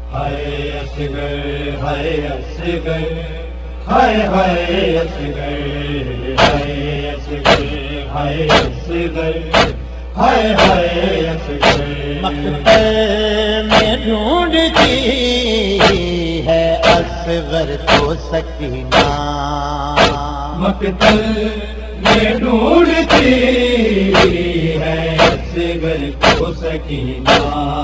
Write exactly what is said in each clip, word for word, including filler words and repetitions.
ہائے اصغر ہائے اصغر ہائے ہائے اصغر ہائے اصغر ہائے اصغر ہائے ہائے اصغر مقتل میں ڈھونڈتی ہے اصغر کو سکینہ، مقتل میں ڈھونڈتی ہے اصغر کو سکینہ،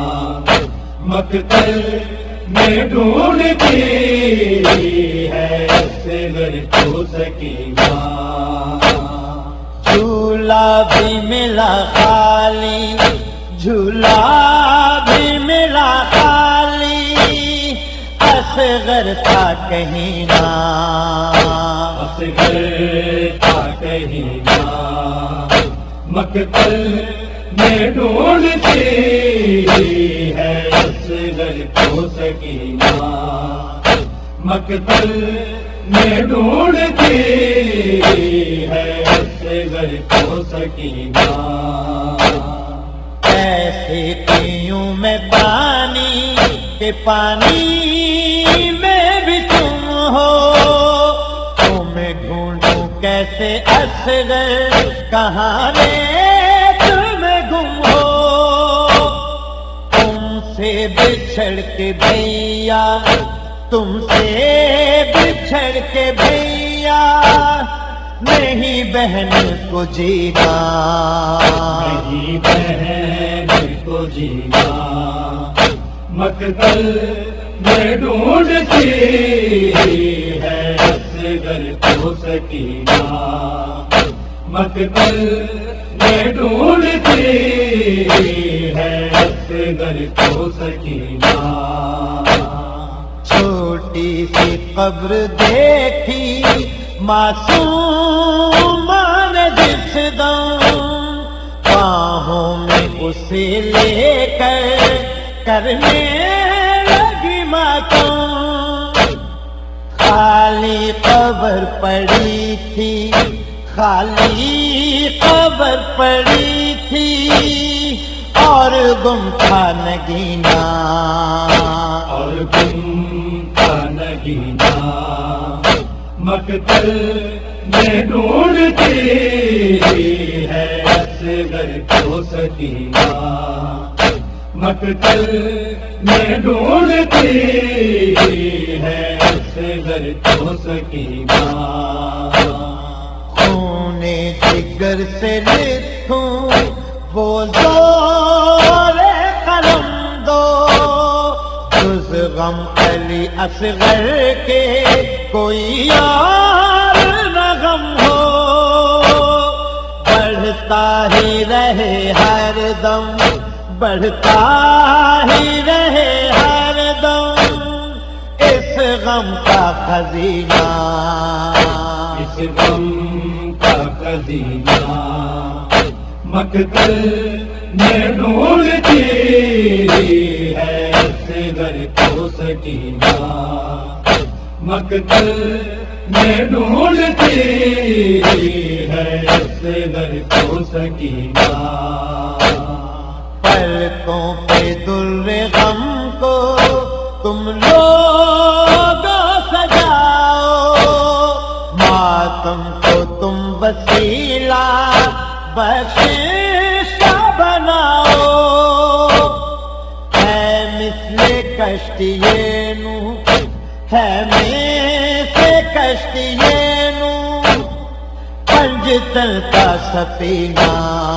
مقتل میں ڈھونڈتی ہے اصغر کو سکینہ، جھولا بھی ملا خالی، جھولا بھی ملا خالی، اصغر تھا کہیں نہ، اصغر تھا کہیں نہ، مقتل میں ڈھونڈتی ہے اصغر کو سکینہ، مقتل میں ڈھونڈتی ہے اصغر کو سکینہ، ایسے پیوں میں پانی کہ پانی میں بھی تم ہو، تمہیں ڈھونڈوں کیسے اصغر، کہاں رے تمہیں گم ہو، تم سے بچھڑ کے بھیا، تم سے بچھڑ کے بھیا، نہیں بہن کو جینا، نہیں بہن کو جینا، مقتل میں ڈھونڈتی ہے اصغر کو سکینہ، مقتل میں ڈھونڈتی ہے اصغر کو سکینہ، چھوٹی سی قبر دیکھی معصوم نے جس دم، باہوں میں اسے لے کر کرنے لگی ماتم، خالی قبر پڑی تھی، خالی قبر پڑی تھی، اور گم تھا نگینہ، اور گم تھا نگینہ، مقتل میں ڈھونڈتی ہے اصغر کو سکینہ، مقتل میں ڈھونڈتی ہے اصغر کو سکینہ، خون جگر سے لکھوں وہ زور قلم دو، جز غم علی اصغر کے کوئی اور نہ غم ہو، بڑھتا ہی رہے ہر دم، بڑھتا ہی رہے ہر دم، اس غم کا خزینہ، اس غم کا خزینہ، مقتل میں ڈھونڈتی ہے اصغر کو سکینہ، مقتل میں ڈھونڈتی ہے اصغر کو سکینہ، پلکوں پہ در غم کو تم لوگ سجاؤ، ماتم کو تم وسیلہ بخشش کا بناؤ، ہے مثل کشتی نوح، ہے مثل کشتی نوح، پنجتن کا سفینہ،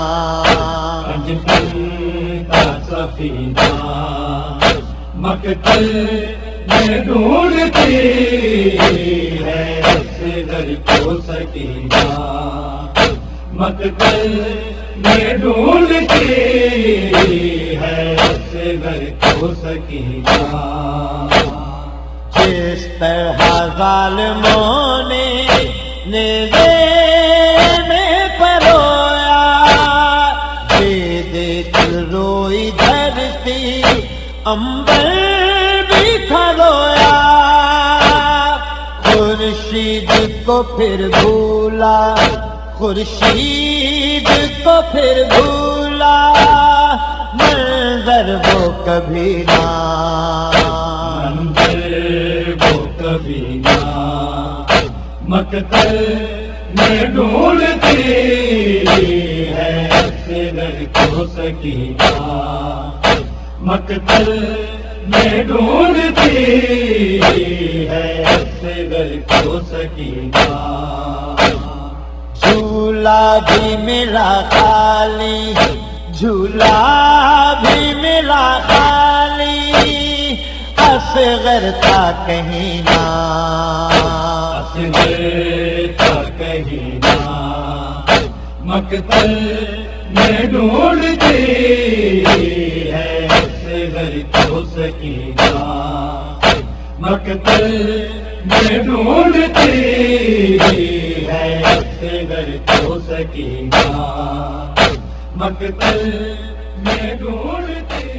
پنجتن کا سفینہ، مقتل میں ڈھونڈتی ہے اصغر کو سکینہ، مقتل میں ڈھونڈتی ہے اصغر کو سکینہ، جس طرح ظالموں نے نیزے میں پرویا، دے دے دل روئی دھرتی، امبر بھی تھا رویا، خورشید کو پھر بھولا، خورشید کو پھر بھولا، منظر وہ کبھی نہ سبینہ مقتل میں ڈھونڈتی ہے اصغر کو سکینہ مقتل میں ڈھونڈتی ہے اصغر کو سکینہ جھولا بھی ملا خالی جھولا بھی ملا خالی اصغر تھا کہیں نہ اصغر تھا کہیں نہ مقتل میں ڈھونڈتی ہے اصغر کو سکینہ مقتل میں ڈھونڈتی ہے اصغر کو سکینہ مقتل میں ڈھونڈتی